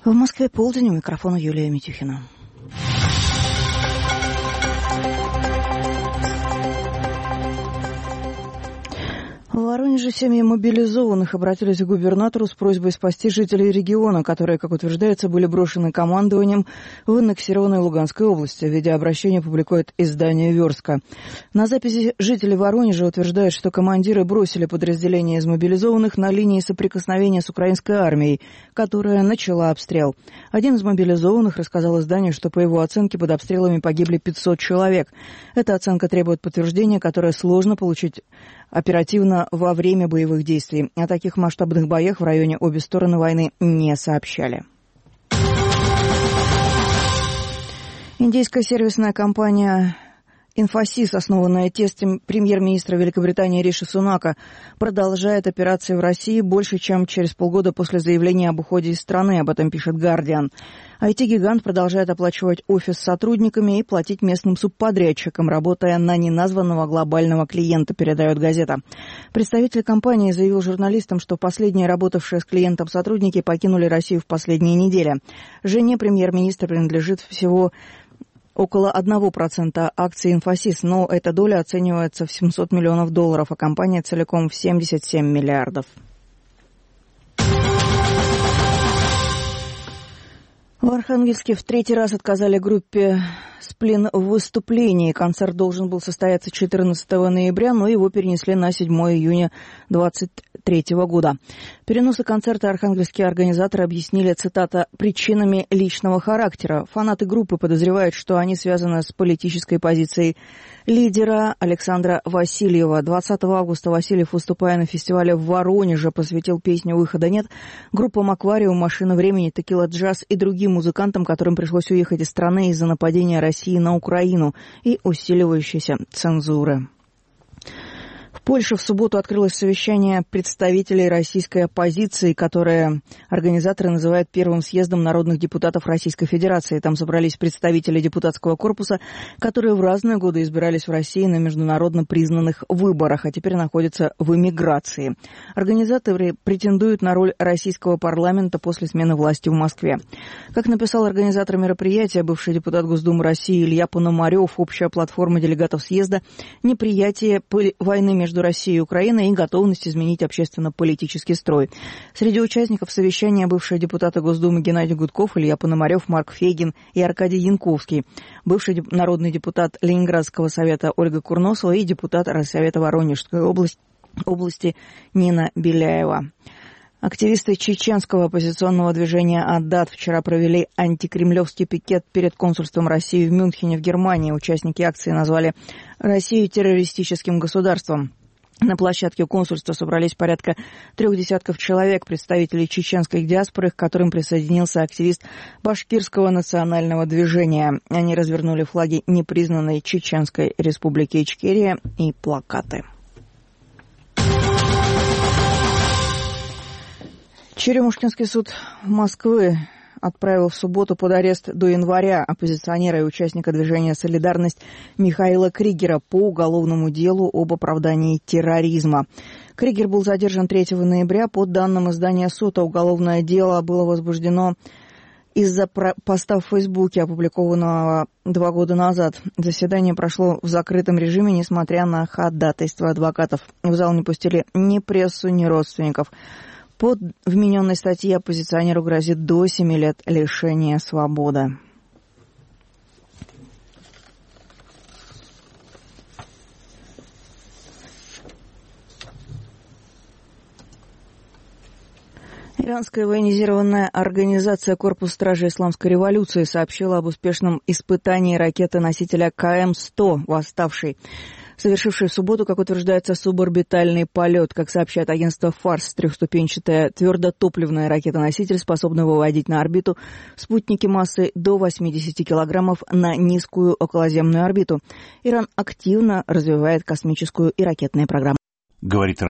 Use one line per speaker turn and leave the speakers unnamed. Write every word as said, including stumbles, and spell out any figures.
В Москве полдень, у микрофона Юлия Митюхина. В Воронеже семьи мобилизованных обратились к губернатору с просьбой спасти жителей региона, которые, как утверждается, были брошены командованием в аннексированной Луганской области. В виде обращения публикует издание «Верстка». На записи жители Воронежа утверждают, что командиры бросили подразделения из мобилизованных на линии соприкосновения с украинской армией, которая начала обстрел. Один из мобилизованных рассказал изданию, что по его оценке под обстрелами погибли пятьсот человек. Эта оценка требует подтверждения, которое сложно получить оперативно во время боевых действий. О таких масштабных боях в районе обе стороны войны не сообщали. Индийская сервисная компания «Инфосис», основанная тестем премьер-министра Великобритании Риши Сунака, продолжает операции в России больше, чем через полгода после заявления об уходе из страны, об этом пишет «Гардиан». ай ти-гигант продолжает оплачивать офис с сотрудниками и платить местным субподрядчикам, работая на неназванного глобального клиента, передает газета. Представитель компании заявил журналистам, что последние работавшие с клиентом сотрудники покинули Россию в последние недели. Жене премьер-министра принадлежит всего около одного процента акций «Инфосис», но эта доля оценивается в семьсот миллионов долларов, а компания целиком в семьдесят семь миллиардов. В Архангельске в третий раз отказали группе «Сплин» в выступлении. Концерт должен был состояться четырнадцатого ноября, но его перенесли на седьмого июня двадцать третьего года. Переносы концерта архангельские организаторы объяснили, цитата, «причинами личного характера». Фанаты группы подозревают, что они связаны с политической позицией лидера Александра Васильева. двадцатого августа Васильев, выступая на фестивале в Воронеже, посвятил песню «Выхода нет» группам «Аквариум», «Машина времени», «Текила Джаз» и другим музыкантам, которым пришлось уехать из страны из-за нападения России на Украину и усиливающейся цензуры. В Польше в субботу открылось совещание представителей российской оппозиции, которое организаторы называют первым съездом народных депутатов Российской Федерации. Там собрались представители депутатского корпуса, которые в разные годы избирались в России на международно признанных выборах, а теперь находятся в эмиграции. Организаторы претендуют на роль российского парламента после смены власти в Москве. Как написал организатор мероприятия, бывший депутат Госдумы России Илья Пономарев, общая платформа делегатов съезда – неприятие войны между Россией и Украиной и готовность изменить общественно-политический строй. Среди участников совещания бывшие депутаты Госдумы Геннадий Гудков, Илья Пономарев, Марк Фейгин и Аркадий Янковский, бывший народный депутат Ленинградского совета Ольга Курносова и депутат Россовета Воронежской области, области Нина Беляева. Активисты чеченского оппозиционного движения «Аддат» вчера провели антикремлевский пикет перед консульством России в Мюнхене в Германии. Участники акции назвали Россию террористическим государством. На площадке консульства собрались порядка трех десятков человек, представителей чеченской диаспоры, к которым присоединился активист башкирского национального движения. Они развернули флаги непризнанной Чеченской республики Ичкерия и плакаты. Черемушкинский суд Москвы отправил в субботу под арест до января оппозиционера и участника движения «Солидарность» Михаила Кригера по уголовному делу об оправдании терроризма. Кригер был задержан третьего ноября. По данным издания «Сота», уголовное дело было возбуждено из-за поста в Фейсбуке, опубликованного два года назад. Заседание прошло в закрытом режиме, несмотря на ходатайство адвокатов. В зал не пустили ни прессу, ни родственников. По вмененной статье оппозиционеру грозит до семи лет лишения свободы. Иранская военизированная организация «Корпус стражей исламской революции» сообщила об успешном испытании ракеты-носителя Ка Эм сто «Восставший», совершивший в субботу, как утверждается, суборбитальный полет. Как сообщает агентство «Фарс», трехступенчатая твердотопливная ракета-носитель способна выводить на орбиту спутники массой до восьмидесяти килограммов на низкую околоземную орбиту. Иран активно развивает космическую и ракетные программы.
Говорит